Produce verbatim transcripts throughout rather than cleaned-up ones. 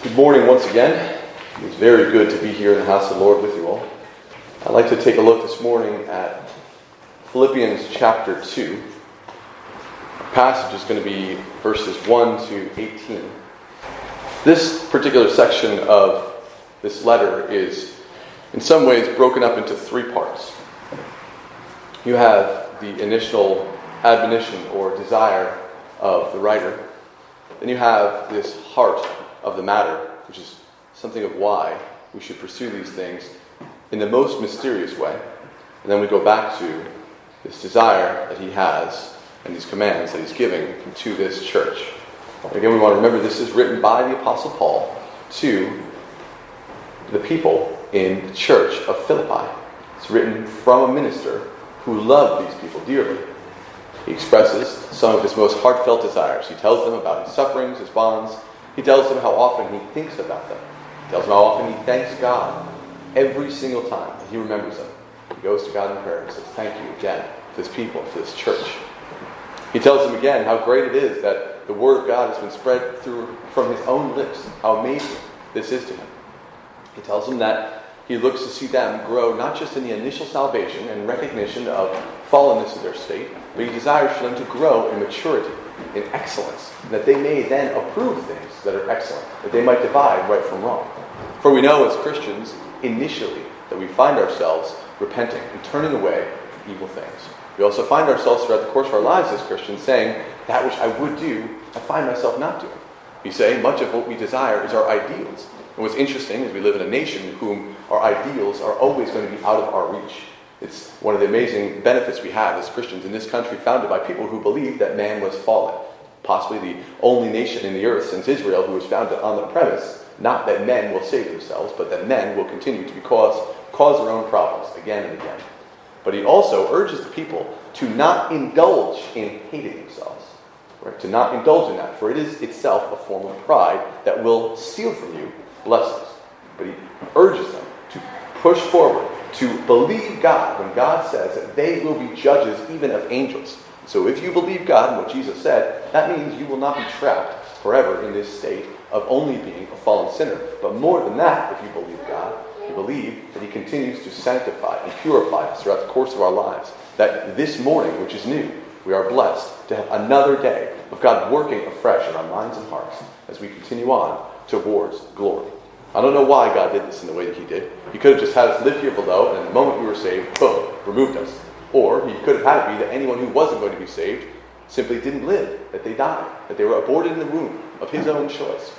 Good morning once again. It's very good to be here in the house of the Lord with you all. I'd like to take a look this morning at Philippians chapter two. Our passage is going to be verses one to eighteen. This particular section of this letter is in some ways broken up into three parts. You have the initial admonition or desire of the writer. Then you have this heart of the matter, which is something of why we should pursue these things in the most mysterious way. And then we go back to this desire that he has and these commands that he's giving to this church. And again, we want to remember this is written by the Apostle Paul to the people in the church of Philippi. It's written from a minister who loved these people dearly. He expresses some of his most heartfelt desires. He tells them about his sufferings, his bonds. He tells them how often he thinks about them. He tells them how often he thanks God every single time that he remembers them. He goes to God in prayer and says, thank you again for this people, for this church. He tells them again how great it is that the word of God has been spread through from his own lips, how amazing this is to him. He tells them that he looks to see them grow not just in the initial salvation and recognition of fallenness of their state, but he desires for them to grow in maturity, in excellence, and that they may then approve things that are excellent, that they might divide right from wrong. For we know as Christians, initially, that we find ourselves repenting and turning away from evil things. We also find ourselves throughout the course of our lives as Christians saying, that which I would do, I find myself not doing. We say much of what we desire is our ideals. And what's interesting is we live in a nation in whom our ideals are always going to be out of our reach. It's one of the amazing benefits we have as Christians in this country founded by people who believe that man was fallen. Possibly the only nation in the earth since Israel who was founded on the premise, not that men will save themselves, but that men will continue to cause, cause their own problems again and again. But he also urges the people to not indulge in hating themselves. Right? To not indulge in that, for it is itself a form of pride that will steal from you blessings. But he urges them to push forward, to believe God when God says that they will be judges even of angels. So if you believe God and what Jesus said, that means you will not be trapped forever in this state of only being a fallen sinner. But more than that, if you believe God, you believe that he continues to sanctify and purify us throughout the course of our lives. That this morning, which is new, we are blessed to have another day of God working afresh in our minds and hearts as we continue on towards glory. I don't know why God did this in the way that he did. He could have just had us live here below, and the moment we were saved, boom, removed us. Or he could have had it be that anyone who wasn't going to be saved simply didn't live, that they died, that they were aborted in the womb of his own choice.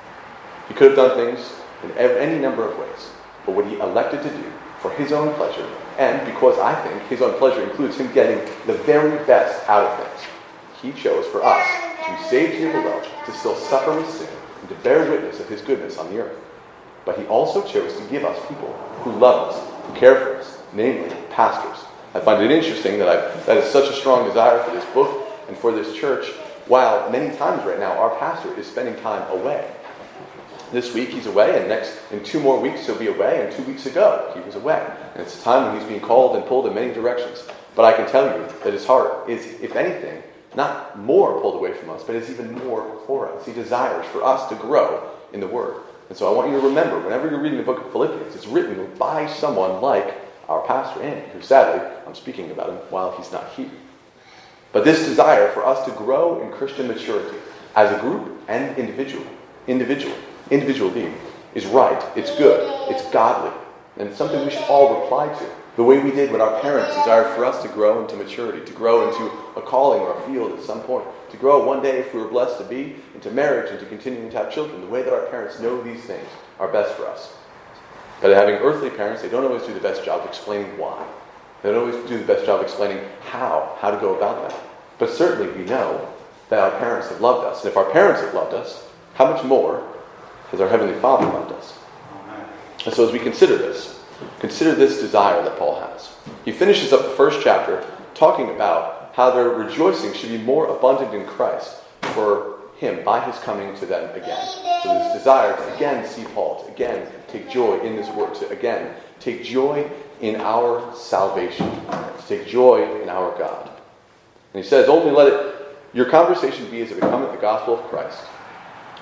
He could have done things in any number of ways. But what he elected to do for his own pleasure, and because I think his own pleasure includes him getting the very best out of things, he chose for us to be saved here below, to still suffer with sin, and to bear witness of his goodness on the earth. But he also chose to give us people who love us, who care for us, namely pastors. I find it interesting that I, that is such a strong desire for this book and for this church, while many times right now our pastor is spending time away. This week he's away, and next in two more weeks he'll be away, and two weeks ago he was away. And it's a time when he's being called and pulled in many directions. But I can tell you that his heart is, if anything, not more pulled away from us, but is even more for us. He desires for us to grow in the Word. And so I want you to remember, whenever you're reading the book of Philippians, it's written by someone like our pastor Andy, who sadly, I'm speaking about him while he's not here. But this desire for us to grow in Christian maturity as a group and individual, individual, individual being is right, it's good, it's godly, and it's something we should all reply to. The way we did when our parents desired for us to grow into maturity, to grow into a calling or a field at some point, to grow one day, if we were blessed to be, into marriage and to continuing to have children. The way that our parents know these things are best for us. But having earthly parents, they don't always do the best job of explaining why. They don't always do the best job of explaining how, how to go about that. But certainly we know that our parents have loved us. And if our parents have loved us, how much more has our Heavenly Father loved us? And so as we consider this, consider this desire that Paul has. He finishes up the first chapter talking about how their rejoicing should be more abundant in Christ for him by his coming to them again. So this desire to again see Paul, to again take joy in this word, to again take joy in our salvation, to take joy in our God. And he says, only let it, your conversation be as it becometh the gospel of Christ,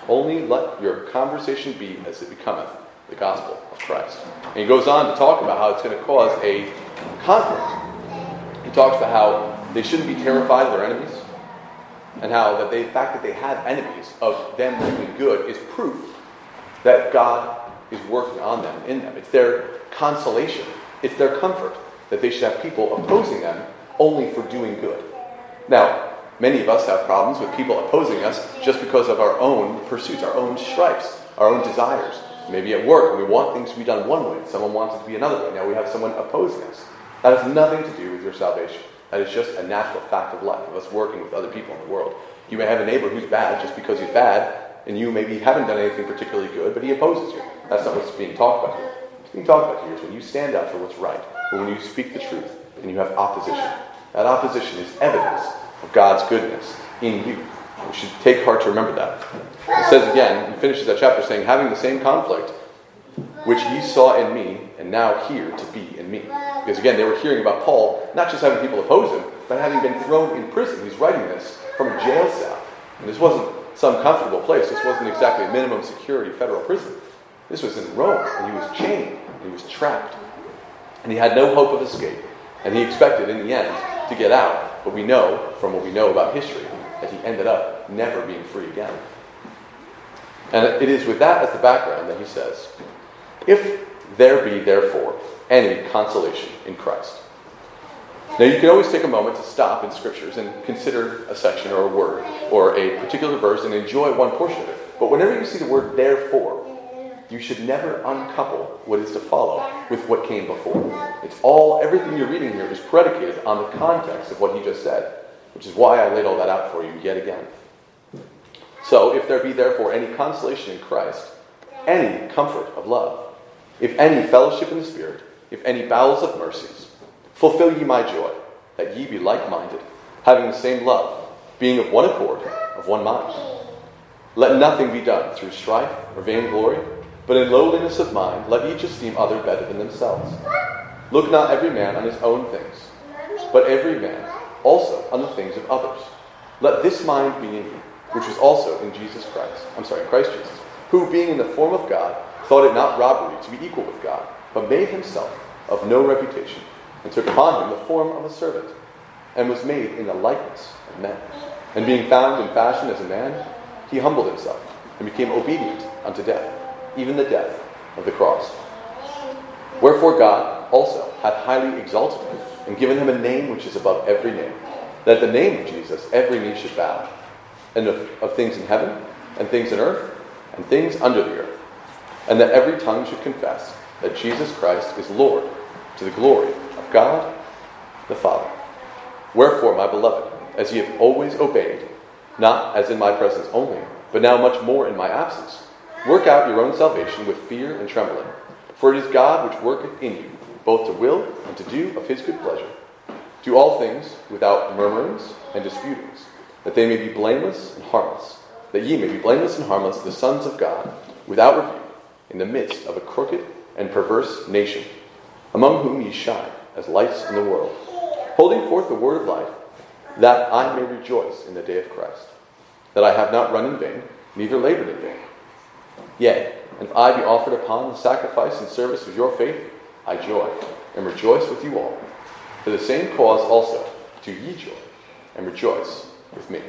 Only let your conversation be as it becometh the gospel of Christ. And he goes on to talk about how it's going to cause a conflict. He talks about how they shouldn't be terrified of their enemies, and how that they, the fact that they have enemies of them doing good is proof that God is working on them, in them. It's their consolation. It's their comfort that they should have people opposing them only for doing good. Now, many of us have problems with people opposing us just because of our own pursuits, our own stripes, our own desires. Maybe at work, we want things to be done one way, someone wants it to be another way. Now we have someone opposing us. That has nothing to do with your salvation. That is just a natural fact of life, of us working with other people in the world. You may have a neighbor who's bad just because he's bad, and you maybe haven't done anything particularly good, but he opposes you. That's not what's being talked about here. What's being talked about here is when you stand up for what's right, or when you speak the truth, and you have opposition. That opposition is evidence of God's goodness in you. We should take heart to remember that. It says again, he finishes that chapter saying, having the same conflict which ye saw in me, and now hear to be in me. Because again, they were hearing about Paul, not just having people oppose him, but having been thrown in prison. He's writing this from a jail cell. And this wasn't some comfortable place. This wasn't exactly a minimum security federal prison. This was in Rome, and he was chained, and he was trapped. And he had no hope of escape. And he expected, in the end, to get out. But we know, from what we know about history, that he ended up never being free again. And it is with that as the background that he says, if there be, therefore, any consolation in Christ. Now, you can always take a moment to stop in Scriptures and consider a section or a word or a particular verse and enjoy one portion of it. But whenever you see the word therefore, you should never uncouple what is to follow with what came before. It's all, everything you're reading here is predicated on the context of what he just said, which is why I laid all that out for you yet again. So, if there be therefore any consolation in Christ, any comfort of love, if any fellowship in the Spirit, if any bowels of mercies, fulfill ye my joy, that ye be like-minded, having the same love, being of one accord, of one mind. Let nothing be done through strife or vainglory, but in lowliness of mind let each esteem other better than themselves. Look not every man on his own things, but every man also on the things of others. Let this mind be in you, which was also in Jesus Christ, I'm sorry, Christ Jesus, who being in the form of God, thought it not robbery to be equal with God, but made himself of no reputation, and took upon him the form of a servant, and was made in the likeness of men. And being found in fashion as a man, he humbled himself, and became obedient unto death, even the death of the cross. Wherefore God also hath highly exalted him, and given him a name which is above every name, that at the name of Jesus every knee should bow, and of, of things in heaven, and things in earth, and things under the earth, and that every tongue should confess that Jesus Christ is Lord, to the glory of God the Father. Wherefore, my beloved, as ye have always obeyed, not as in my presence only, but now much more in my absence, work out your own salvation with fear and trembling. For it is God which worketh in you, both to will and to do of his good pleasure. Do all things without murmurings and disputings, that they may be blameless and harmless, that ye may be blameless and harmless, the sons of God, without rebuke, in the midst of a crooked and perverse nation, among whom ye shine as lights in the world, holding forth the word of life, that I may rejoice in the day of Christ, that I have not run in vain, neither labored in vain. Yea, and if I be offered upon the sacrifice and service of your faith, I joy, and rejoice with you all. For the same cause also do ye joy, and rejoice with me.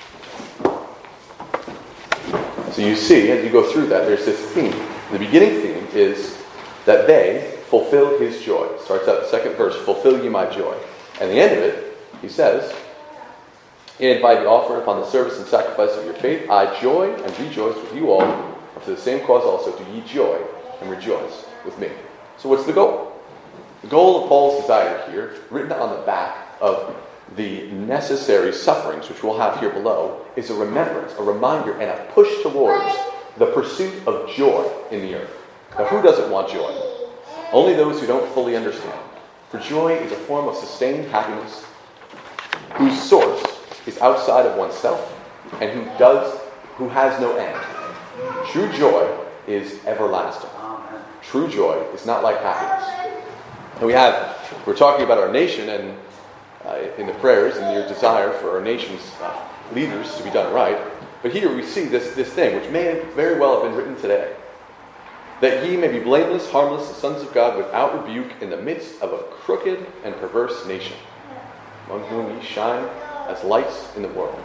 So you see, as you go through that, there's this theme. The beginning theme is that they fulfill his joy. It starts out the second verse, fulfill ye my joy. And the end of it, he says, and if I be offered upon the service and sacrifice of your faith, I joy and rejoice with you all, and for the same cause also do ye joy and rejoice with me. So what's the goal? The goal of Paul's desire here, written on the back of the necessary sufferings which we'll have here below, is a remembrance, a reminder, and a push towards the pursuit of joy in the earth. Now, who doesn't want joy? Only those who don't fully understand. For joy is a form of sustained happiness whose source is outside of oneself and who does, who has no end. True joy is everlasting. True joy is not like happiness. And we have, we're talking about our nation and uh, in the prayers and your desire for our nation's uh, leaders to be done right. But here we see this, this thing, which may very well have been written today. That ye may be blameless, harmless, the sons of God, without rebuke, in the midst of a crooked and perverse nation, among whom ye shine as lights in the world.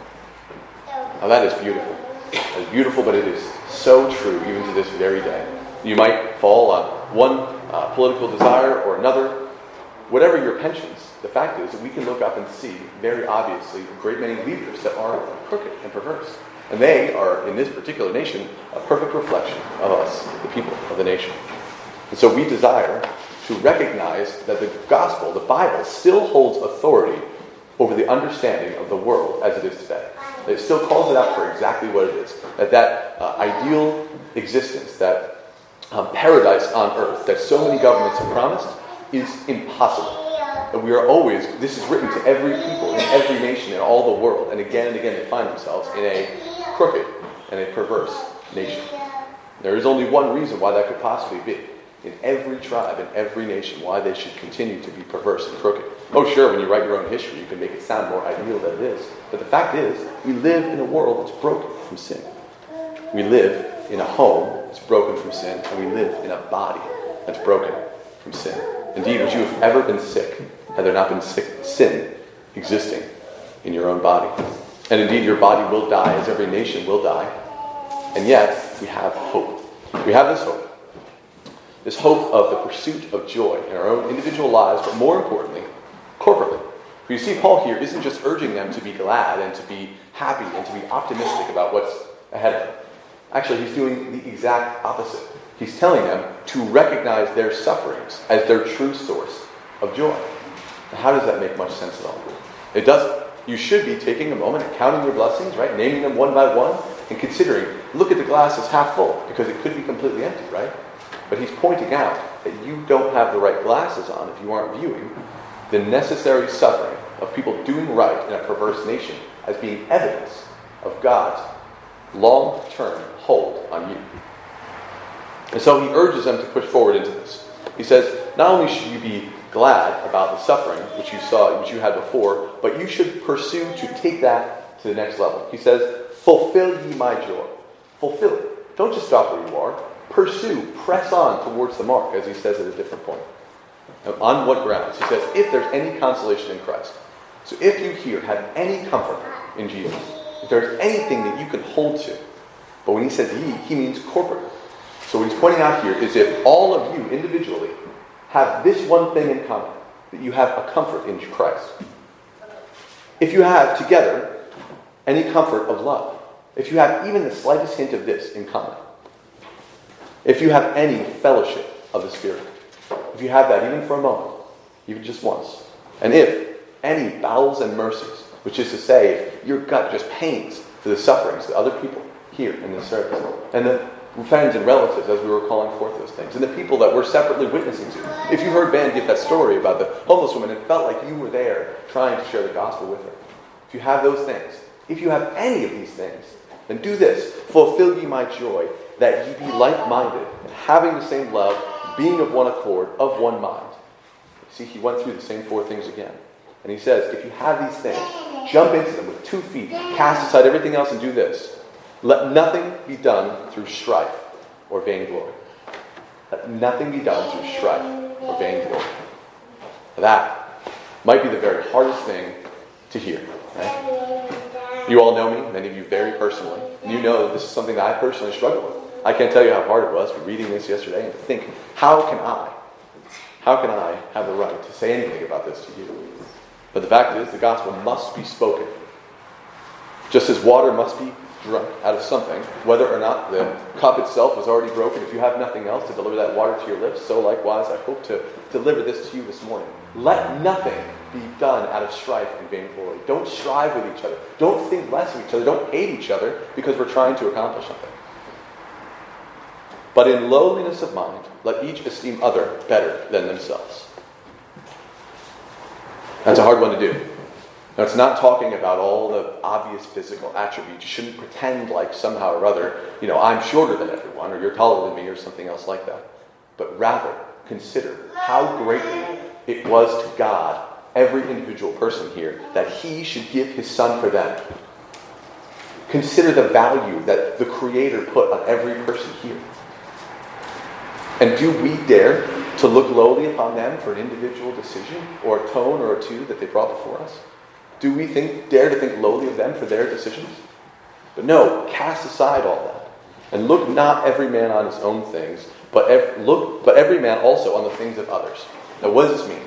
Now that is beautiful. That is beautiful, but it is so true even to this very day. You might fall on one uh, political desire or another. Whatever your penchants, the fact is that we can look up and see very obviously a great many leaders that are crooked and perverse. And they are, in this particular nation, a perfect reflection of us, the people of the nation. And so we desire to recognize that the gospel, the Bible, still holds authority over the understanding of the world as it is today. It still calls it out for exactly what it is. That that uh, ideal existence, that um, paradise on earth that so many governments have promised is impossible. That we are always, this is written to every people in every nation in all the world, and again and again they find themselves in a crooked and a perverse nation. There is only one reason why that could possibly be. In every tribe, in every nation, why they should continue to be perverse and crooked. Oh sure, when you write your own history, you can make it sound more ideal than it is. But the fact is, we live in a world that's broken from sin. We live in a home that's broken from sin, and we live in a body that's broken from sin. Indeed, would you have ever been sick had there not been sick, sin existing in your own body? And indeed, your body will die, as every nation will die. And yet, we have hope. We have this hope. This hope of the pursuit of joy in our own individual lives, but more importantly, corporately. For you see, Paul here isn't just urging them to be glad and to be happy and to be optimistic about what's ahead of them. Actually, he's doing the exact opposite. He's telling them to recognize their sufferings as their true source of joy. Now, how does that make much sense at all? It doesn't. You should be taking a moment and counting your blessings, right? Naming them one by one and considering, look at the glass as half full, because it could be completely empty, right? But he's pointing out that you don't have the right glasses on if you aren't viewing the necessary suffering of people doing right in a perverse nation as being evidence of God's long-term hold on you. And so he urges them to push forward into this. He says, not only should you be glad about the suffering which you saw, which you had before, but you should pursue to take that to the next level. He says, fulfill ye my joy. Fulfill it. Don't just stop where you are. Pursue, press on towards the mark, as he says at a different point. Now, on what grounds? He says, if there's any consolation in Christ. So if you here have any comfort in Jesus, if there's anything that you can hold to, but when he says ye, he means corporately. So what he's pointing out here is if all of you individually have this one thing in common, that you have a comfort in Christ. If you have together any comfort of love, if you have even the slightest hint of this in common, if you have any fellowship of the Spirit, if you have that even for a moment, even just once, and if any bowels and mercies, which is to say, if your gut just pains for the sufferings that other people here in this service, and the friends and relatives as we were calling forth those things, and the people that we're separately witnessing to. If you heard Van give that story about the homeless woman and felt like you were there trying to share the gospel with her, if you have those things, if you have any of these things, then do this. Fulfill ye my joy, that ye be like-minded, having the same love, being of one accord, of one mind. See, he went through the same four things again. And he says, if you have these things, jump into them with two feet, cast aside everything else and do this. Let nothing be done through strife or vainglory. Let nothing be done through strife or vainglory. That might be the very hardest thing to hear. Right? You all know me, many of you very personally. And you know that this is something that I personally struggle with. I can't tell you how hard it was for reading this yesterday and to think, how can I, how can I have the right to say anything about this to you? But the fact is, the gospel must be spoken. Just as water must be drunk out of something, whether or not the cup itself was already broken, if you have nothing else to deliver that water to your lips, so likewise I hope to deliver this to you this morning. Let nothing be done out of strife and vainglory. Don't strive with each other. Don't think less of each other. Don't hate each other because we're trying to accomplish something. But in lowliness of mind, let each esteem other better than themselves. That's a hard one to do. Now, it's not talking about all the obvious physical attributes. You shouldn't pretend like somehow or other, you know, I'm shorter than everyone, or you're taller than me, or something else like that. But rather, consider how greatly it was to God, every individual person here, that he should give his son for them. consider the value that the Creator put on every person here. And do we dare to look lowly upon them for an individual decision or a tone or a two that they brought before us? Do we think dare to think lowly of them for their decisions? But no, cast aside all that. And look not every man on his own things, but ev- look, but every man also on the things of others. Now what does this mean?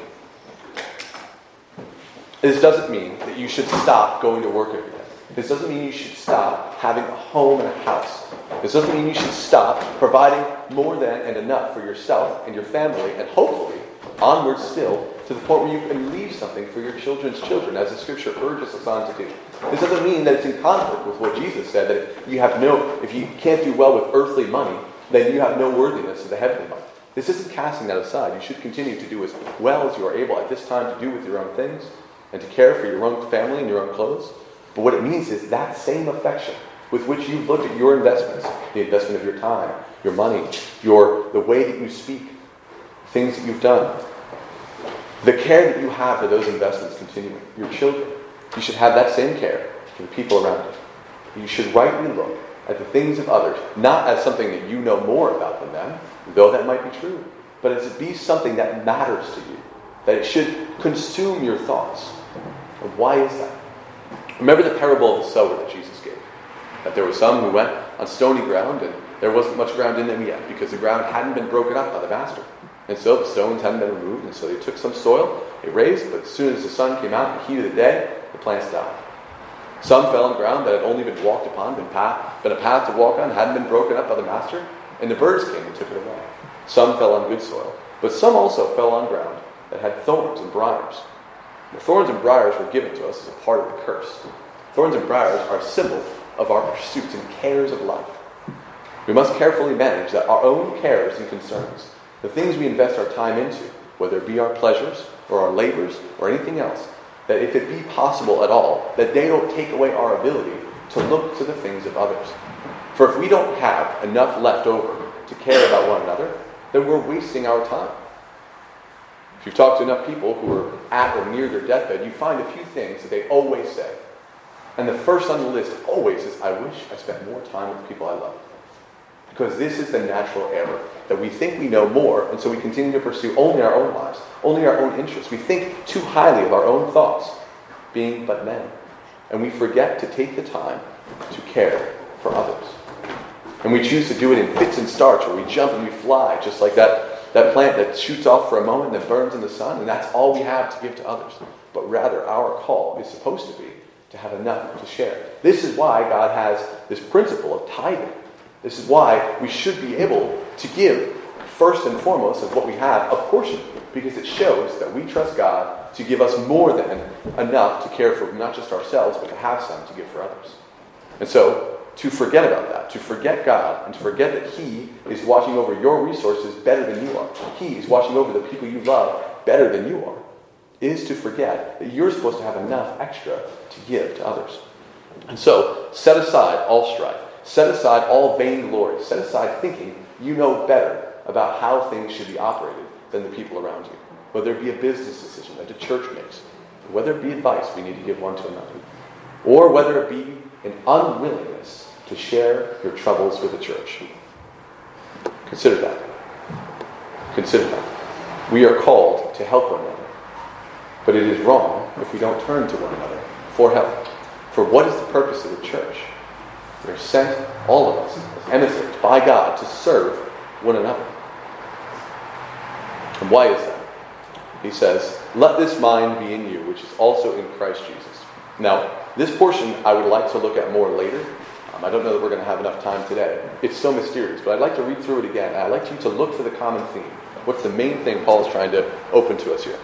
This doesn't mean that you should stop going to work every day. This doesn't mean you should stop having a home and a house. This doesn't mean you should stop providing more than and enough for yourself and your family, and hopefully onward still to the point where you can leave something for your children's children, as the Scripture urges us on to do. This doesn't mean that it's in conflict with what Jesus said, that if you have no, if you can't do well with earthly money, then you have no worthiness of the heavenly money. This isn't casting that aside. You should continue to do as well as you are able at this time to do with your own things, and to care for your own family and your own clothes. But what it means is that same affection with which you look at your investments, the investment of your time, your money, your the way that you speak, things that you've done, the care that you have for those investments continuing, your children, you should have that same care for the people around you. You should rightly look at the things of others, not as something that you know more about than them, though that might be true, but as it be something that matters to you, that it should consume your thoughts. And why is that? Remember the parable of the sower that Jesus gave. That there were some who went on stony ground, and there wasn't much ground in them yet, because the ground hadn't been broken up by the master. And so the stones hadn't been removed, and so they took some soil, they raised, but as soon as the sun came out, the heat of the day, the plants died. Some fell on ground that had only been walked upon, been, path, been a path to walk on, hadn't been broken up by the master, and the birds came and took it away. Some fell on good soil, but some also fell on ground that had thorns and briars. The thorns and briars were given to us as a part of the curse. Thorns and briars are a symbol of our pursuits and cares of life. We must carefully manage that our own cares and concerns, the things we invest our time into, whether it be our pleasures or our labors or anything else, that if it be possible at all, that they don't take away our ability to look to the things of others. For if we don't have enough left over to care about one another, then we're wasting our time. If you've talked to enough people who are at or near their deathbed, you find a few things that they always say. And the first on the list always is, I wish I spent more time with the people I love. Because this is the natural error, that we think we know more, and so we continue to pursue only our own lives, only our own interests. We think too highly of our own thoughts, being but men. And we forget to take the time to care for others. And we choose to do it in fits and starts, where we jump and we fly, just like that That plant that shoots off for a moment and then burns in the sun, and that's all we have to give to others. But rather, our call is supposed to be to have enough to share. This is why God has this principle of tithing. This is why we should be able to give, first and foremost, of what we have, a portion, because it shows that we trust God to give us more than enough to care for not just ourselves, but to have some to give for others. And so, to forget about that, to forget God, and to forget that He is watching over your resources better than you are, He is watching over the people you love better than you are, is to forget that you're supposed to have enough extra to give to others. And so, set aside all strife, set aside all vainglory, set aside thinking you know better about how things should be operated than the people around you. Whether it be a business decision that the church makes, whether it be advice we need to give one to another, or whether it be an unwillingness to share your troubles with the church. Consider that. Consider that. We are called to help one another. But it is wrong if we don't turn to one another for help. For what is the purpose of the church? We are sent, all of us, as emissaries by God to serve one another. And why is that? He says, let this mind be in you, which is also in Christ Jesus. Now, this portion I would like to look at more later. Um, I don't know that we're going to have enough time today. It's so mysterious, but I'd like to read through it again. And I'd like you to look for the common theme. What's the main thing Paul is trying to open to us here?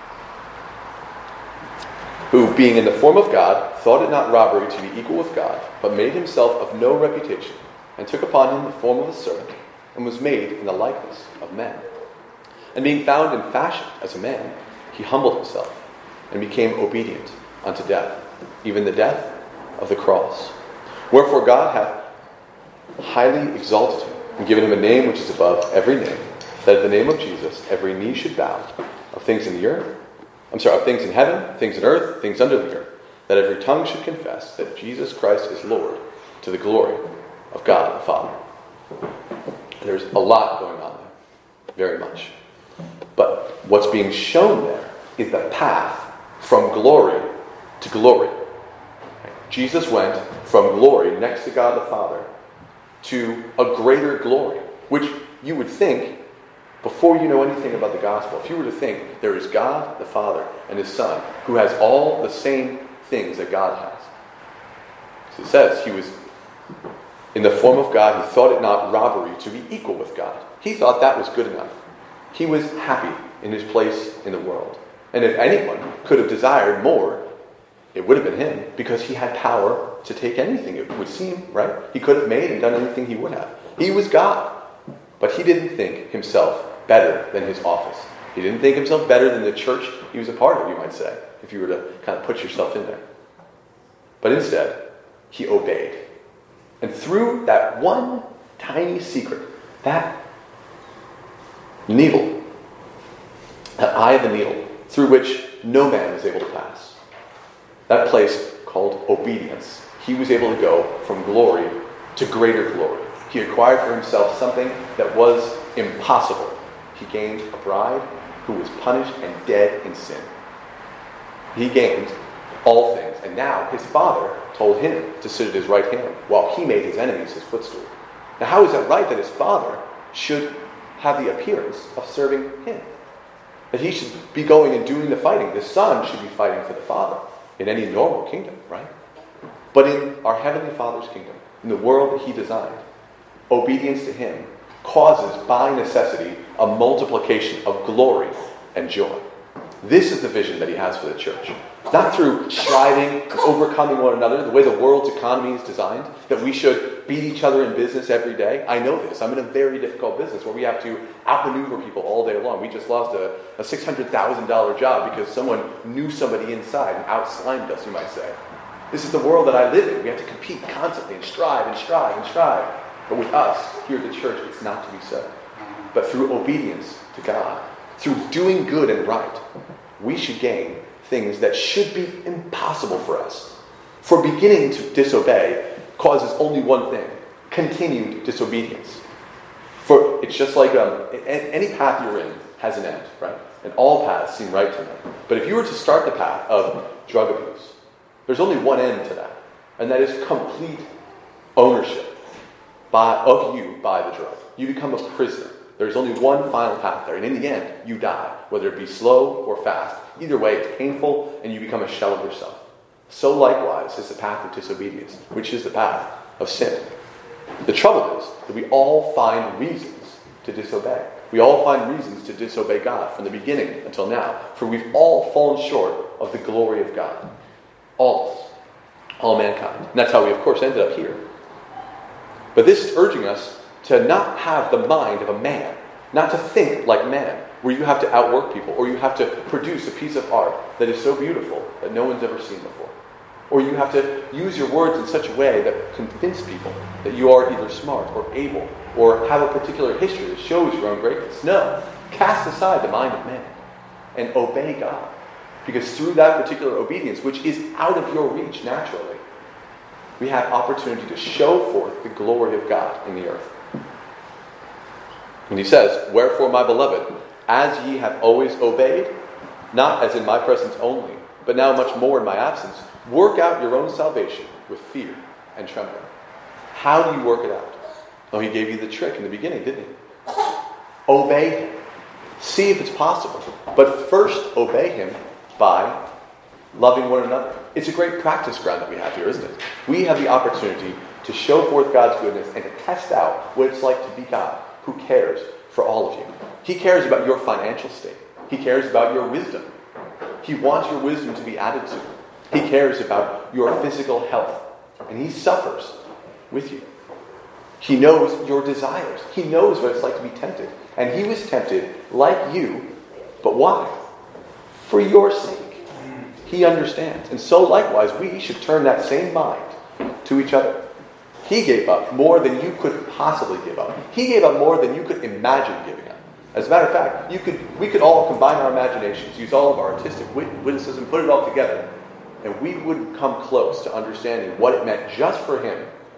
Who, being in the form of God, thought it not robbery to be equal with God, but made himself of no reputation, and took upon him the form of a servant, and was made in the likeness of men. And being found in fashion as a man, he humbled himself, and became obedient unto death, even the death of the cross. Wherefore God hath highly exalted him, and given him a name which is above every name, that at the name of Jesus every knee should bow, of things in the earth, I'm sorry, of things in heaven, things in earth, things under the earth, that every tongue should confess that Jesus Christ is Lord, to the glory of God the Father. There's a lot going on there, very much. But what's being shown there is the path from glory to glory. Jesus went from glory next to God the Father to a greater glory, which you would think, before you know anything about the gospel, if you were to think there is God the Father and His Son, who has all the same things that God has. So it says he was in the form of God. He thought it not robbery to be equal with God. He thought that was good enough. He was happy in his place in the world. And if anyone could have desired more, it would have been him, because he had power to take anything, it would seem, right? He could have made and done anything he would have. He was God. But he didn't think himself better than his office. He didn't think himself better than the church he was a part of, you might say, if you were to kind of put yourself in there. But instead, he obeyed. And through that one tiny secret, that needle, that eye of the needle, through which no man is able to pass, that place called obedience, he was able to go from glory to greater glory. He acquired for himself something that was impossible. He gained a bride who was punished and dead in sin. He gained all things. And now his Father told him to sit at his right hand while he made his enemies his footstool. Now how is it right that his Father should have the appearance of serving him? That he should be going and doing the fighting. The Son should be fighting for the Father in any normal kingdom, right? But in our Heavenly Father's kingdom, in the world that He designed, obedience to Him causes, by necessity, a multiplication of glory and joy. This is the vision that He has for the church. Not through striving and overcoming one another, the way the world's economy is designed, that we should beat each other in business every day. I know this. I'm in a very difficult business where we have to outmaneuver people all day long. We just lost a, a six hundred thousand dollars job because someone knew somebody inside and outslimed us, you might say. This is the world that I live in. We have to compete constantly and strive and strive and strive. But with us, here at the church, it's not to be so. But through obedience to God, through doing good and right, we should gain things that should be impossible for us. For beginning to disobey causes only one thing: continued disobedience. For it's just like um, any path you're in has an end, right? And all paths seem right to me. But if you were to start the path of drug abuse, there's only one end to that, and that is complete ownership by, of you by the drug. You become a prisoner. There's only one final path there, and in the end, you die, whether it be slow or fast. Either way, it's painful, and you become a shell of yourself. So likewise is the path of disobedience, which is the path of sin. The trouble is that we all find reasons to disobey. We all find reasons to disobey God from the beginning until now, for we've all fallen short of the glory of God. All of us. All mankind. And that's how we, of course, ended up here. But this is urging us to not have the mind of a man, not to think like man, where you have to outwork people, or you have to produce a piece of art that is so beautiful that no one's ever seen before. Or you have to use your words in such a way that convince people that you are either smart or able, or have a particular history that shows your own greatness. No, cast aside the mind of man and obey God. Because through that particular obedience, which is out of your reach naturally, we have opportunity to show forth the glory of God in the earth. And he says, "Wherefore, my beloved, as ye have always obeyed, not as in my presence only, but now much more in my absence, work out your own salvation with fear and trembling." How do you work it out? Oh, he gave you the trick in the beginning, didn't he? Obey him. See if it's possible. But first, obey him by loving one another. It's a great practice ground that we have here, isn't it? We have the opportunity to show forth God's goodness and to test out what it's like to be God, who cares for all of you. He cares about your financial state. He cares about your wisdom. He wants your wisdom to be added to. He cares about your physical health. And he suffers with you. He knows your desires. He knows what it's like to be tempted. And he was tempted like you. But why? For your sake. He understands. And so likewise, we should turn that same mind to each other. He gave up more than you could possibly give up. He gave up more than you could imagine giving up. As a matter of fact, you could, we could all combine our imaginations, use all of our artistic wit- witticism, put it all together, and we wouldn't come close to understanding what it meant just for him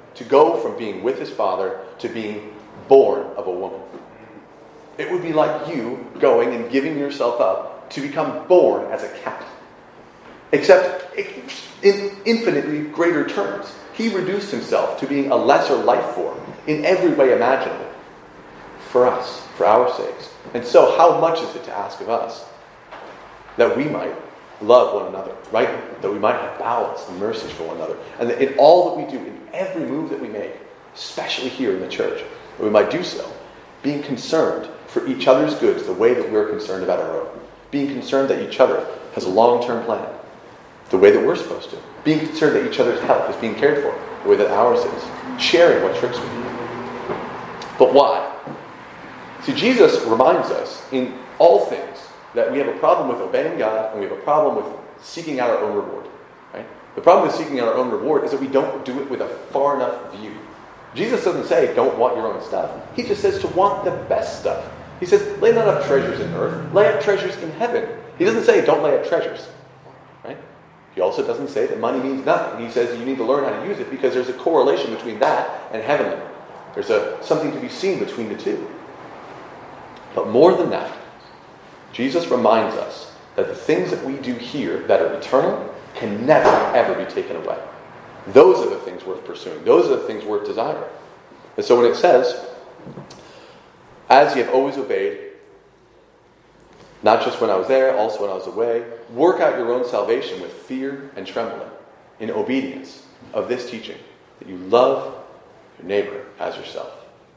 to go from being with his Father to being born of a woman. It would be like you going and giving yourself up to become born as a cat. Except in infinitely greater terms. He reduced himself to being a lesser life form in every way imaginable for us, for our sakes. And so how much is it to ask of us that we might love one another, right? That we might have balance and mercy for one another. And that in all that we do, in every move that we make, especially here in the church, that we might do so, being concerned for each other's goods the way that we're concerned about our own. Being concerned that each other has a long-term plan, the way that we're supposed to. Being concerned that each other's health is being cared for, the way that ours is. Sharing what tricks we do. But why? See, Jesus reminds us in all things that we have a problem with obeying God and we have a problem with seeking out our own reward. Right? The problem with seeking out our own reward is that we don't do it with a far enough view. Jesus doesn't say don't want your own stuff. He just says to want the best stuff. He says lay not up treasures in earth, lay up treasures in heaven. He doesn't say don't lay up treasures. Right? He also doesn't say that money means nothing. He says you need to learn how to use it because there's a correlation between that and heavenly. There's a something to be seen between the two. But more than that, Jesus reminds us that the things that we do here that are eternal can never, ever be taken away. Those are the things worth pursuing. Those are the things worth desiring. And so when it says, as ye have always obeyed, not just when I was there, also when I was away, work out your own salvation with fear and trembling, in obedience of this teaching, that you love your neighbor as yourself.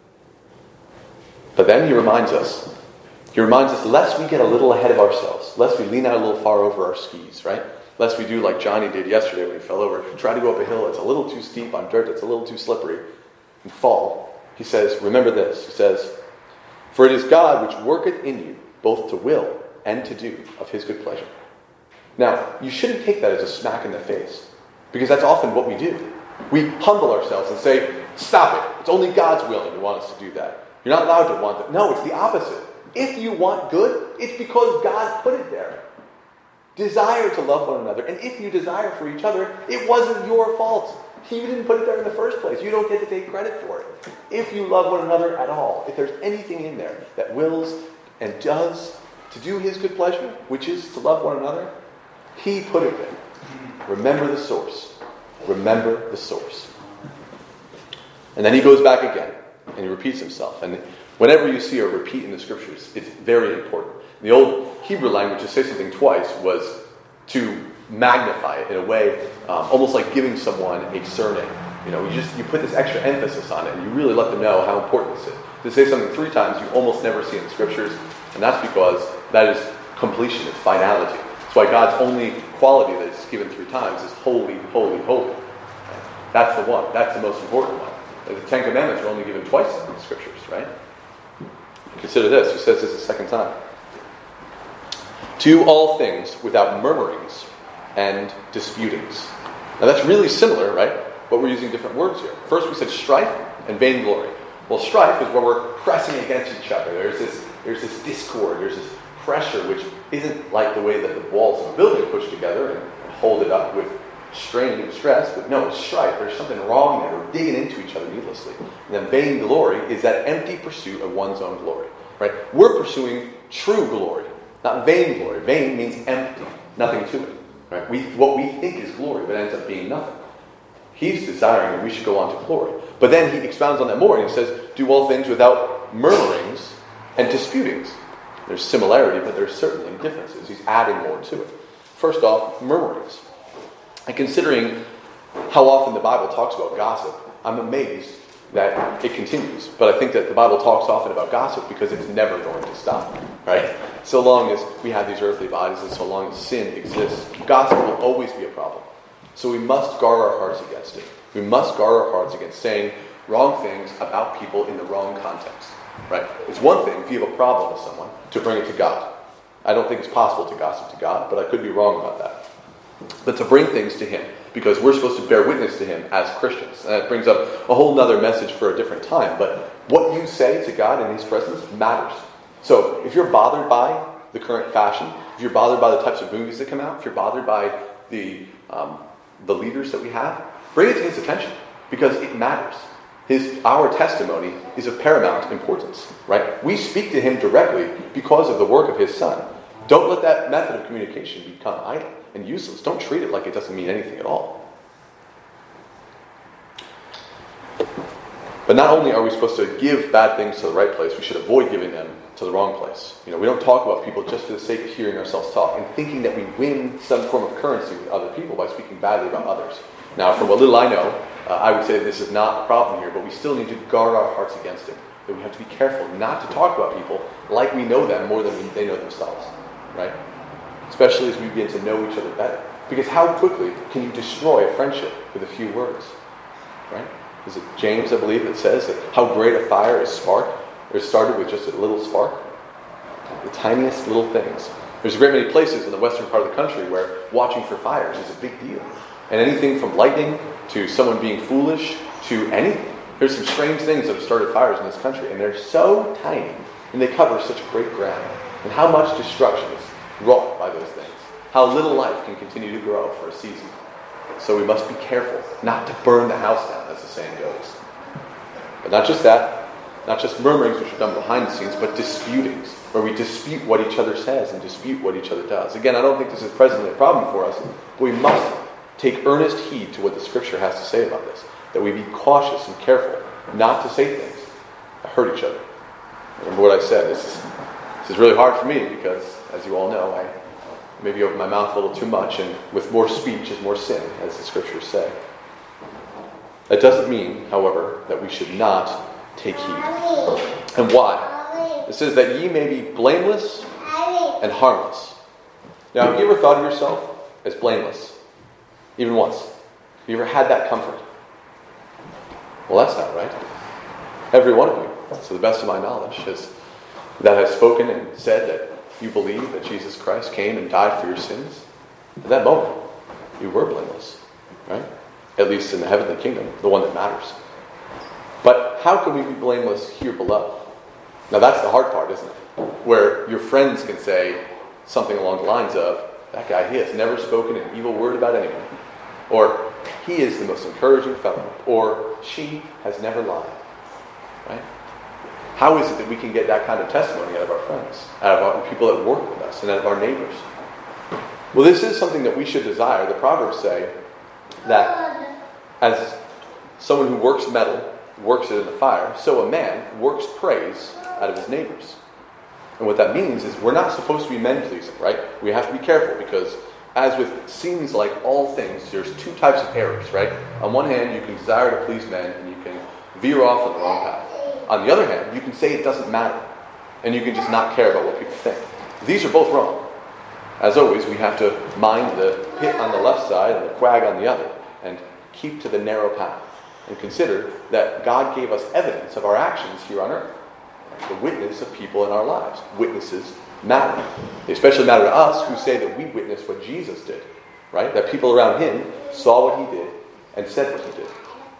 But then he reminds us, he reminds us, lest we get a little ahead of ourselves, lest we lean out a little far over our skis, right? Lest we do like Johnny did yesterday when he fell over. Try to go up a hill, it's a little too steep on dirt, it's a little too slippery, and fall. He says, remember this, he says, for it is God which worketh in you, both to will and to do of his good pleasure. Now, you shouldn't take that as a smack in the face, because that's often what we do. We humble ourselves and say, stop it, it's only God's willing to want us to do that. You're not allowed to want that. No, it's the opposite. If you want good, it's because God put it there. Desire to love one another. And if you desire for each other, it wasn't your fault. You didn't put it there in the first place. You don't get to take credit for it. If you love one another at all, if there's anything in there that wills and does to do his good pleasure, which is to love one another, he put it there. Remember the source. Remember the source. And then he goes back again. And he repeats himself. And whenever you see a repeat in the scriptures, it's very important. In the old Hebrew language, to say something twice was to magnify it in a way, um, almost like giving someone a surname. You know, you just you put this extra emphasis on it, and you really let them know how important this is. To say something three times, you almost never see in the scriptures, and that's because that is completion, it's finality. That's why God's only quality that is given three times is holy, holy, holy. That's the one. That's the most important one. The Ten Commandments are only given twice in the scriptures, right? Consider this. He says this a second time. Do all things without murmurings and disputings. Now that's really similar, right? But we're using different words here. First we said strife and vainglory. Well, strife is where we're pressing against each other. There's this, there's this discord. There's this pressure which isn't like the way that the walls of a building push together and hold it up with strain and stress, but no, it's strife. There's something wrong there. We're digging into each other needlessly. And then vainglory is that empty pursuit of one's own glory. Right? We're pursuing true glory, not vainglory. Vain means empty, nothing to it. Right? We, what we think is glory, but ends up being nothing. He's desiring that we should go on to glory. But then he expounds on that more, and he says, do all things without murmurings and disputings. There's similarity, but there's certainly differences. He's adding more to it. First off, murmurings. And considering how often the Bible talks about gossip, I'm amazed that it continues. But I think that the Bible talks often about gossip because it's never going to stop, right? So long as we have these earthly bodies and so long as sin exists, gossip will always be a problem. So we must guard our hearts against it. We must guard our hearts against saying wrong things about people in the wrong context, right? It's one thing if you have a problem with someone to bring it to God. I don't think it's possible to gossip to God, but I could be wrong about that. But to bring things to him, because we're supposed to bear witness to him as Christians. And that brings up a whole other message for a different time. But what you say to God in his presence matters. So if you're bothered by the current fashion, if you're bothered by the types of movies that come out, if you're bothered by the um, the leaders that we have, bring it to his attention. because it matters. His, our testimony is of paramount importance, right? We speak to him directly because of the work of his Son. Don't let that method of communication become idle and useless. Don't treat it like it doesn't mean anything at all. But not only are we supposed to give bad things to the right place, we should avoid giving them to the wrong place. You know, we don't talk about people just for the sake of hearing ourselves talk and thinking that we win some form of currency with other people by speaking badly about others. Now, from what little I know, uh, I would say that this is not a problem here, but we still need to guard our hearts against it. That we have to be careful not to talk about people like we know them more than we, they know themselves, right? Especially as we begin to know each other better. Because how quickly can you destroy a friendship with a few words, right? Is it James, I believe, that says that how great a fire is spark, or started with just a little spark? The tiniest little things. There's a great many places in the western part of the country where watching for fires is a big deal. And anything from lightning to someone being foolish to anything. There's some strange things that have started fires in this country, and they're so tiny, and they cover such great ground. And how much destruction is wrought by those things. How little life can continue to grow for a season. So we must be careful not to burn the house down, as the saying goes. But not just that, not just murmurings which are done behind the scenes, but disputings, where we dispute what each other says and dispute what each other does. Again, I don't think this is presently a problem for us, but we must take earnest heed to what the Scripture has to say about this. That we be cautious and careful not to say things that hurt each other. Remember what I said, this is, this is really hard for me because, as you all know, I maybe open my mouth a little too much, and with more speech is more sin, as the Scriptures say. That doesn't mean, however, that we should not take heed. And why? It says that ye may be blameless and harmless. Now, have you ever thought of yourself as blameless? Even once? Have you ever had that comfort? Well, that's not right. Every one of you, to the best of my knowledge, has, that has spoken and said that you believe that Jesus Christ came and died for your sins. At that moment, you were blameless, right? At least in the heavenly kingdom, the one that matters. But how can we be blameless here below? Now that's the hard part, isn't it? Where your friends can say something along the lines of, that guy, he has never spoken an evil word about anyone. Or, he is the most encouraging fellow. Or, she has never lied. Right? How is it that we can get that kind of testimony out of our friends, out of our people that work with us, and out of our neighbors? Well, this is something that we should desire. The Proverbs say that as someone who works metal works it in the fire, so a man works praise out of his neighbors. And what that means is we're not supposed to be men-pleasing, right? We have to be careful because, as with seems like all things, there's two types of errors, right? On one hand, you can desire to please men, and you can veer off on the wrong path. On the other hand, you can say it doesn't matter, and you can just not care about what people think. These are both wrong. As always, we have to mind the pit on the left side and the quag on the other, and keep to the narrow path, and consider that God gave us evidence of our actions here on earth. The witness of people in our lives. Witnesses matter. They especially matter to us who say that we witnessed what Jesus did, right? That people around him saw what he did and said what he did.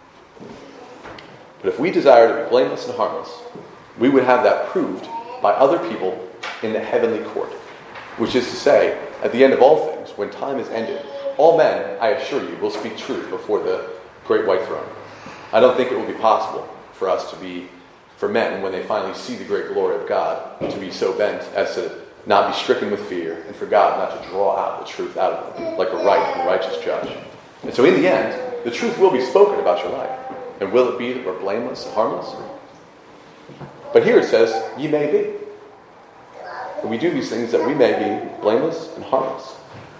But if we desire to be blameless and harmless, we would have that proved by other people in the heavenly court. Which is to say, at the end of all things, when time is ended, all men, I assure you, will speak truth before the great white throne. I don't think it will be possible for us to be, for men, when they finally see the great glory of God, to be so bent as to not be stricken with fear, and for God not to draw out the truth out of them, like a right and righteous judge. And so in the end, the truth will be spoken about your life. And will it be that we're blameless and harmless? But here it says, ye may be. And we do these things that we may be blameless and harmless.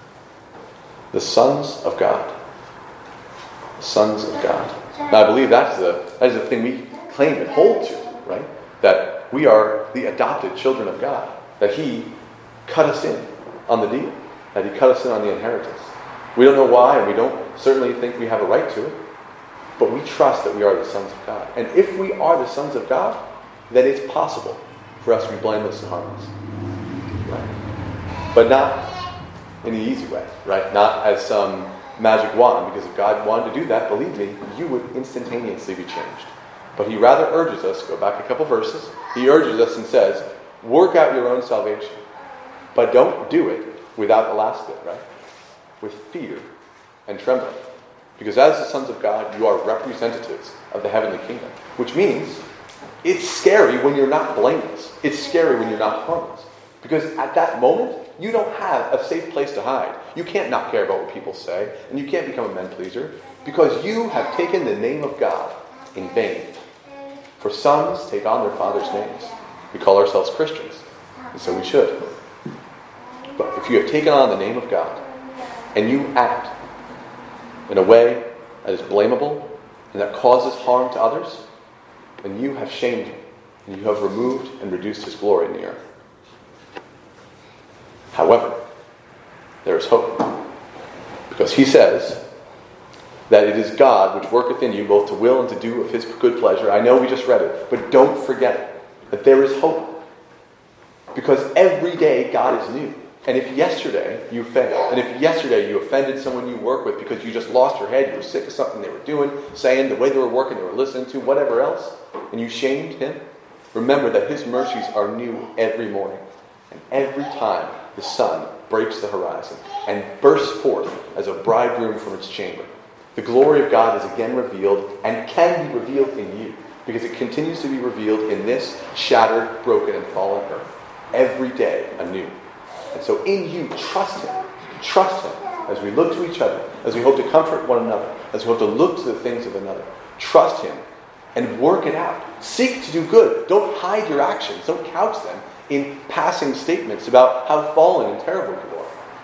The sons of God. The sons of God. Now I believe that's the, that is the thing we claim and hold to, right? That we are the adopted children of God. That he cut us in on the deal. That he cut us in on the inheritance. We don't know why, and we don't certainly think we have a right to it. But we trust that we are the sons of God. And if we are the sons of God, then it's possible for us to be blameless and harmless. Right? But not in the easy way, right? Not as some magic wand, because if God wanted to do that, believe me, you would instantaneously be changed. But he rather urges us, go back a couple verses, he urges us and says, work out your own salvation. But don't do it without the last bit, right? With fear and trembling. Because as the sons of God, you are representatives of the heavenly kingdom. Which means it's scary when you're not blameless. It's scary when you're not harmless. Because at that moment, you don't have a safe place to hide. You can't not care about what people say, and you can't become a men pleaser, because you have taken the name of God in vain. For sons take on their father's names. We call ourselves Christians, and so we should. But if you have taken on the name of God, and you act in a way that is blamable, and that causes harm to others, then you have shamed him, and you have removed and reduced his glory in the earth. However, there is hope. Because he says that it is God which worketh in you both to will and to do of his good pleasure. I know we just read it, but don't forget it, that there is hope. Because every day God is new. And if yesterday you failed, and if yesterday you offended someone you work with because you just lost your head, you were sick of something they were doing, saying, the way they were working, they were listening to, whatever else, and you shamed him, remember that his mercies are new every morning. And every time the sun breaks the horizon and bursts forth as a bridegroom from its chamber, the glory of God is again revealed and can be revealed in you, because it continues to be revealed in this shattered, broken, and fallen earth every day anew. And so in you, trust him. Trust him as we look to each other, as we hope to comfort one another, as we hope to look to the things of another. Trust him and work it out. Seek to do good. Don't hide your actions. Don't couch them in passing statements about how fallen and terrible you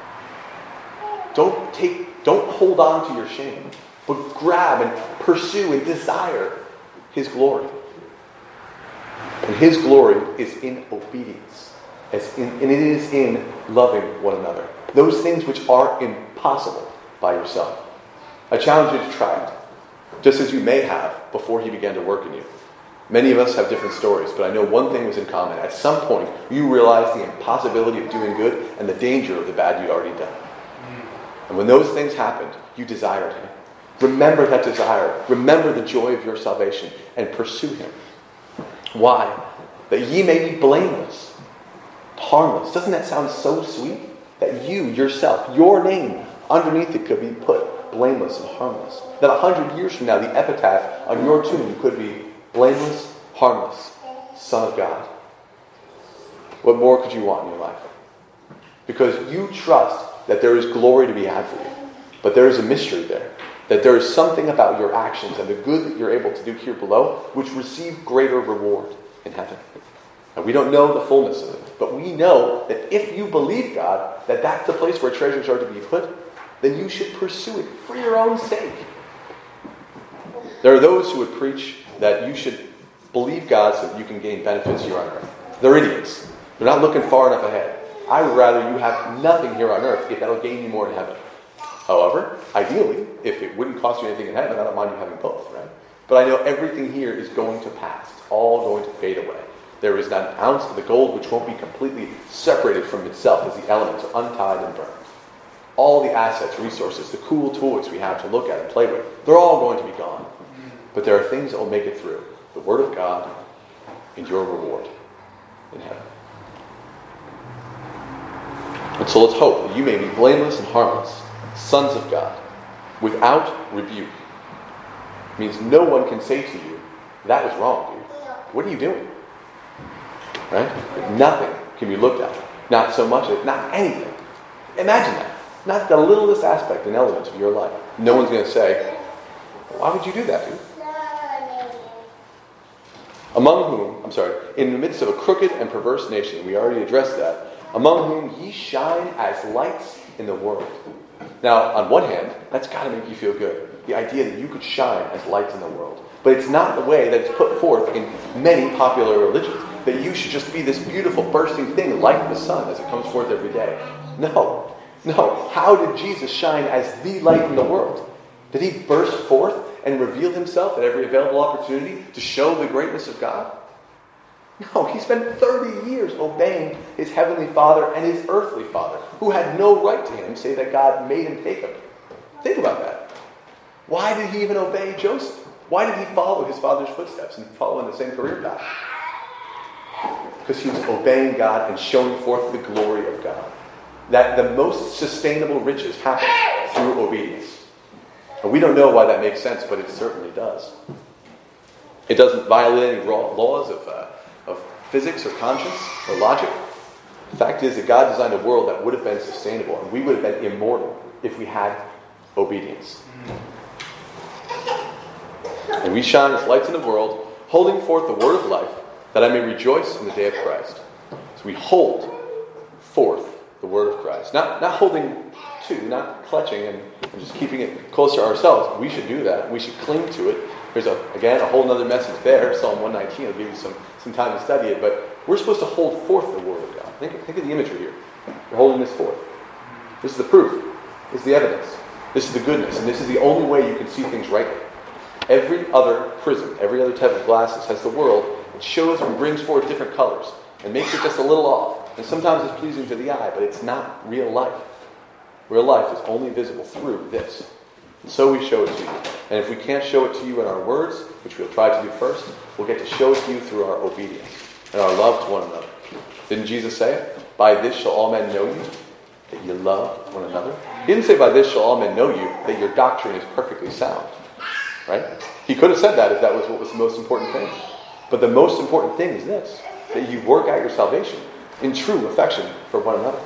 are. Don't take, don't hold on to your shame, but grab and pursue and desire his glory. And his glory is in obedience, as in, and it is in loving one another. Those things which are impossible by yourself. I challenge you to try it, just as you may have before he began to work in you. Many of us have different stories, but I know one thing was in common. At some point, you realized the impossibility of doing good and the danger of the bad you'd already done. And when those things happened, you desired him. Remember that desire. Remember the joy of your salvation and pursue him. Why? That ye may be blameless, harmless. Doesn't that sound so sweet? That you, yourself, your name, underneath it could be put blameless and harmless. That a hundred years from now, the epitaph on your tomb could be blameless, harmless, Son of God. What more could you want in your life? Because you trust that there is glory to be had for you. But there is a mystery there. That there is something about your actions and the good that you're able to do here below which receive greater reward in heaven. And we don't know the fullness of it. But we know that if you believe God, that that's the place where treasures are to be put, then you should pursue it for your own sake. There are those who would preach that you should believe God so that you can gain benefits here on earth. They're idiots. They're not looking far enough ahead. I would rather you have nothing here on earth if that'll gain you more in heaven. However, ideally, if it wouldn't cost you anything in heaven, I don't mind you having both, right? But I know everything here is going to pass. It's all going to fade away. There is not an ounce of the gold which won't be completely separated from itself as the elements are untied and burned. All the assets, resources, the cool toys we have to look at and play with, they're all going to be gone. But there are things that will make it through. The Word of God and your reward in heaven. And so let's hope that you may be blameless and harmless, sons of God, without rebuke. It means no one can say to you, that was wrong, dude. What are you doing? Right? Nothing can be looked at. Not so much as, not anything. Imagine that. Not the littlest aspect and element of your life. No one's going to say, why would you do that, dude? Among whom, I'm sorry, in the midst of a crooked and perverse nation, we already addressed that, among whom ye shine as lights in the world. Now, on one hand, that's got to make you feel good. The idea that you could shine as lights in the world. But it's not the way that it's put forth in many popular religions. That you should just be this beautiful bursting thing like the sun as it comes forth every day. No. No. How did Jesus shine as the light in the world? Did he burst forth and reveal himself at every available opportunity to show the greatness of God? No, he spent thirty years obeying his heavenly Father and his earthly father, who had no right to him, say that God made him take him. Think about that. Why did he even obey Joseph? Why did he follow his father's footsteps and follow in the same career path? Because he was obeying God and showing forth the glory of God. That the most sustainable riches happen through obedience. And we don't know why that makes sense, but it certainly does. It doesn't violate any raw laws of, uh, of physics or conscience or logic. The fact is that God designed a world that would have been sustainable, and we would have been immortal if we had obedience. And we shine as lights in the world, holding forth the word of life, that I may rejoice in the day of Christ. So we hold forth the word of Christ. Not, not holding to, not clutching and, and just keeping it close to ourselves. We should do that. We should cling to it. There's, a again, a whole other message there. Psalm one nineteen. I'll give you some, some time to study it. But we're supposed to hold forth the word of God. Think, think of the imagery here. You're holding this forth. This is the proof. This is the evidence. This is the goodness. And this is the only way you can see things rightly. Every other prism, every other type of glasses has the world. It shows and brings forth different colors and makes it just a little off. And sometimes it's pleasing to the eye, but it's not real life. Real life is only visible through this. And so we show it to you. And if we can't show it to you in our words, which we'll try to do first, we'll get to show it to you through our obedience and our love to one another. Didn't Jesus say it? By this shall all men know you, that you love one another. He didn't say by this shall all men know you, that your doctrine is perfectly sound. Right? He could have said that if that was what was the most important thing. But the most important thing is this, that you work out your salvation in true affection for one another.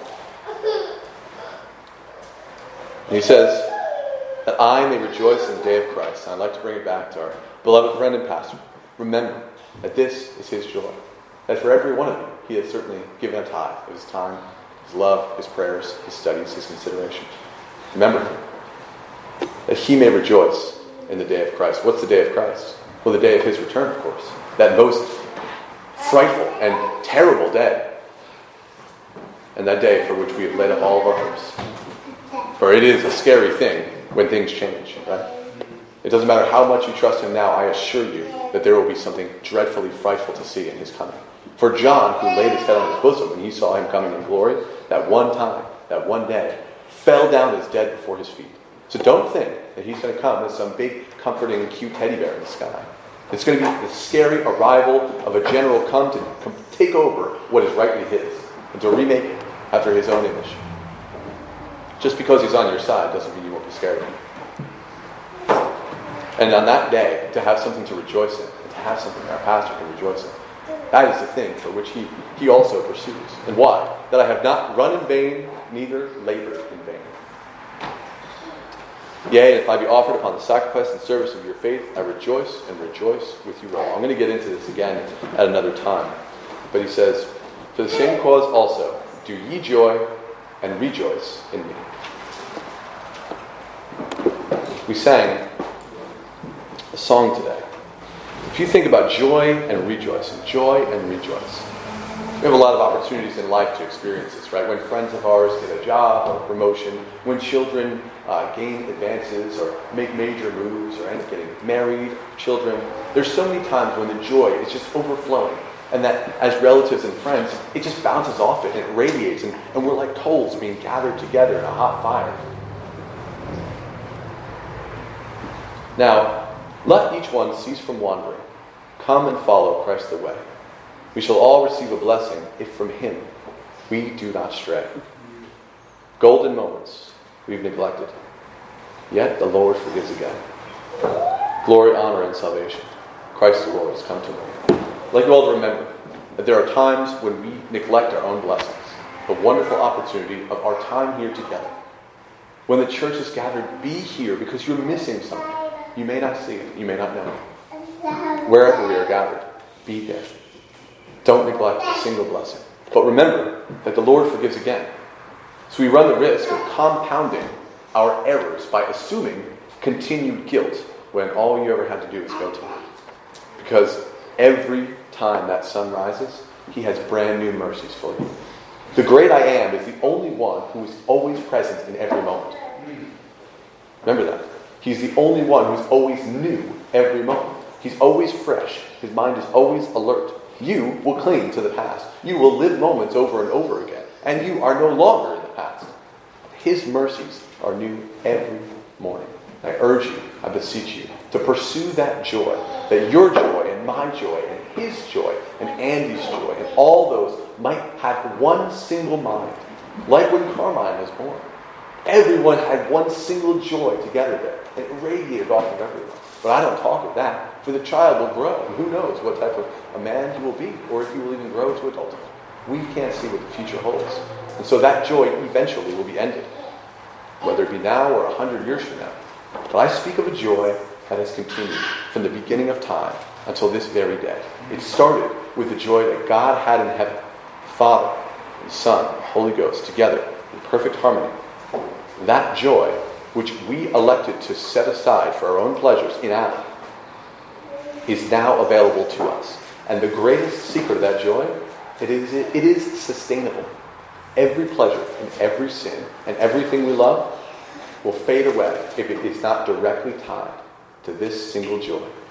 And he says, that I may rejoice in the day of Christ. And I'd like to bring it back to our beloved friend and pastor. Remember that this is his joy. That for every one of you, he has certainly given a tithe of his time, his love, his prayers, his studies, his consideration. Remember that he may rejoice in the day of Christ. What's the day of Christ? Well, the day of his return, of course. That most frightful and terrible day. And that day for which we have laid up all of our hopes. For it is a scary thing when things change, right? It doesn't matter how much you trust him now, I assure you that there will be something dreadfully frightful to see in his coming. For John, who laid his head on his bosom when he saw him coming in glory, that one time, that one day, fell down as dead before his feet. So don't think that he's going to come as some big, comforting, cute teddy bear in the sky. It's going to be the scary arrival of a general come to come take over what is rightly his and to remake it after his own image. Just because he's on your side doesn't mean you won't be scared of him. And on that day, to have something to rejoice in, and to have something our pastor can rejoice in, that is the thing for which he, he also pursues. And why? That I have not run in vain, neither labored in vain. Yea, if I be offered upon the sacrifice and service of your faith, I rejoice and rejoice with you all. I'm going to get into this again at another time. But he says, for the same cause also, do ye joy and rejoice in me. We sang a song today. If you think about joy and rejoicing, joy and rejoice, we have a lot of opportunities in life to experience this, right? When friends of ours get a job or a promotion, when children uh, gain advances or make major moves or end up getting married, children. There's so many times when the joy is just overflowing. And that as relatives and friends, it just bounces off it and it radiates. And, and we're like coals being gathered together in a hot fire. Now, let each one cease from wandering. Come and follow Christ the way. We shall all receive a blessing if from him we do not stray. Golden moments we've neglected. Yet the Lord forgives again. Glory, honor, and salvation. Christ the Lord has come to me. I'd like you all to remember that there are times when we neglect our own blessings. The wonderful opportunity of our time here together. When the church is gathered, be here because you're missing something. You may not see it. You may not know it. Wherever we are gathered, be there. Don't neglect a single blessing. But remember that the Lord forgives again. So we run the risk of compounding our errors by assuming continued guilt when all you ever had to do was go to him. Because every time that sun rises, he has brand new mercies for you. The great I am is the only one who is always present in every moment. Remember that. He's the only one who's always new every moment. He's always fresh. His mind is always alert. You will cling to the past. You will live moments over and over again. And you are no longer in the past. His mercies are new every morning. I urge you, I beseech you, to pursue that joy. That your joy and my joy and his joy and Andy's joy and all those might have one single mind. Like when Carmine was born. Everyone had one single joy together there. And it radiated off of everyone. But I don't talk of that, for the child will grow. And who knows what type of a man he will be, or if he will even grow to adulthood. We can't see what the future holds. And so that joy eventually will be ended, whether it be now or a hundred years from now. But I speak of a joy that has continued from the beginning of time until this very day. It started with the joy that God had in heaven, Father and Son and Holy Ghost together in perfect harmony. That joy, which we elected to set aside for our own pleasures in Adam, is now available to us. And the greatest secret of that joy, it is, it is sustainable. Every pleasure and every sin and everything we love will fade away if it is not directly tied to this single joy.